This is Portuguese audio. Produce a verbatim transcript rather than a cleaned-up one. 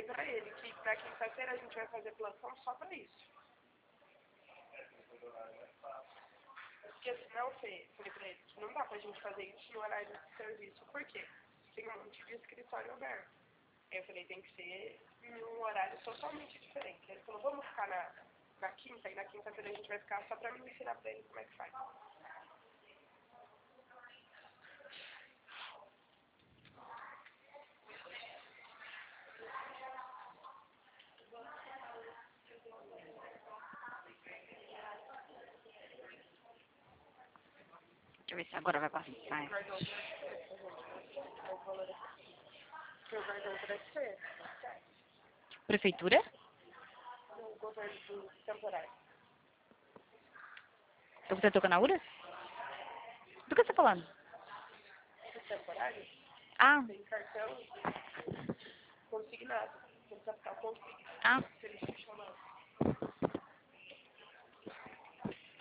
falei pra ele que pra quinta-feira a gente vai fazer plantão só pra isso. Porque senão, Fê, falei pra ele, não dá pra gente fazer isso no horário de serviço. Por quê? Tem um monte de escritório aberto. Aí eu falei, tem que ser em um horário totalmente diferente. Ele falou, vamos ficar na, na quinta, e na quinta-feira a gente vai ficar só pra me ensinar pra ele como é que faz. Deixa eu ver se agora vai passar. O guardão parece ser. Prefeitura? O governo do temporário. Eu você toca na U R A? Do que você tá falando? O temporário Ah, tem cartão consignado. Tem capital consignado. ah. Se eles te chamam.